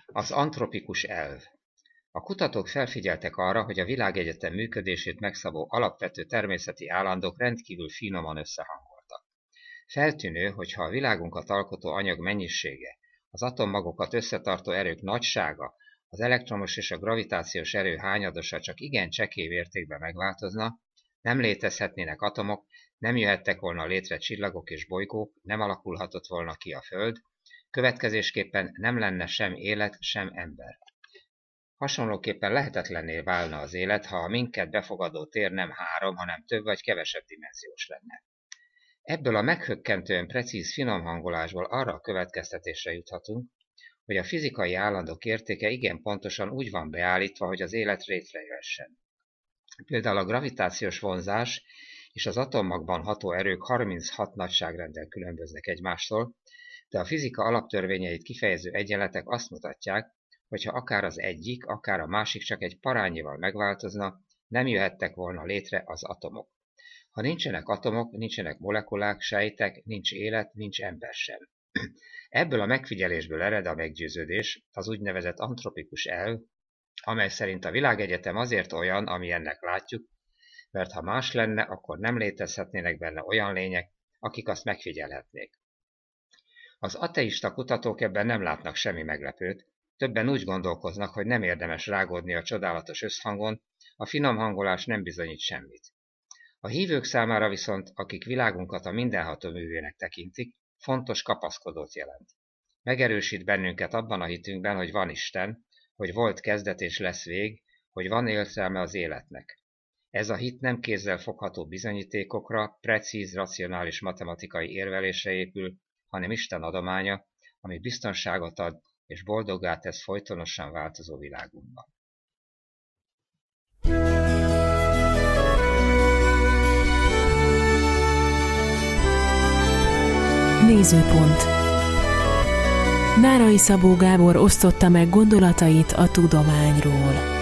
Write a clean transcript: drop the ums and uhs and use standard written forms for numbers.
Az antropikus elv. A kutatók felfigyeltek arra, hogy a világegyetem működését megszabó alapvető természeti állandók rendkívül finoman összehangoltak. Feltűnő, hogy ha a világunkat alkotó anyag mennyisége, az atommagokat összetartó erők nagysága, az elektromos és a gravitációs erő hányadosa csak igen csekély mértékben megváltozna, nem létezhetnének atomok, nem jöhettek volna létre csillagok és bolygók, nem alakulhatott volna ki a Föld, következésképpen nem lenne sem élet, sem ember. Hasonlóképpen lehetetlenné válna az élet, ha a minket befogadó tér nem 3, hanem több vagy kevesebb dimenziós lenne. Ebből a meghökkentően precíz finomhangolásból arra a következtetésre juthatunk, hogy a fizikai állandók értéke igen pontosan úgy van beállítva, hogy az élet létrejöhessen. Például a gravitációs vonzás és az atommagban ható erők 36 nagyságrenddel különböznek egymástól, de a fizika alaptörvényeit kifejező egyenletek azt mutatják, hogy ha akár az egyik, akár a másik csak egy parányival megváltozna, nem jöhettek volna létre az atomok. Ha nincsenek atomok, nincsenek molekulák, sejtek, nincs élet, nincs ember sem. Ebből a megfigyelésből ered a meggyőződés, az úgynevezett antropikus elv, amely szerint a világegyetem azért olyan, amilyennek látjuk, mert ha más lenne, akkor nem létezhetnének benne olyan lények, akik azt megfigyelhetnék. Az ateista kutatók ebben nem látnak semmi meglepőt, többen úgy gondolkoznak, hogy nem érdemes rágódni a csodálatos összhangon, a finom hangolás nem bizonyít semmit. A hívők számára viszont, akik világunkat a mindenható művének tekintik, fontos kapaszkodót jelent. Megerősít bennünket abban a hitünkben, hogy van Isten, hogy volt kezdet és lesz vég, hogy van értelme az életnek. Ez a hit nem kézzel fogható bizonyítékokra, precíz, racionális matematikai érvelésre épül, hanem Isten adománya, ami biztonságot ad és boldoggá tesz folytonosan változó világunkban. Nézőpont. Nárai Szabó Gábor osztotta meg gondolatait a tudományról.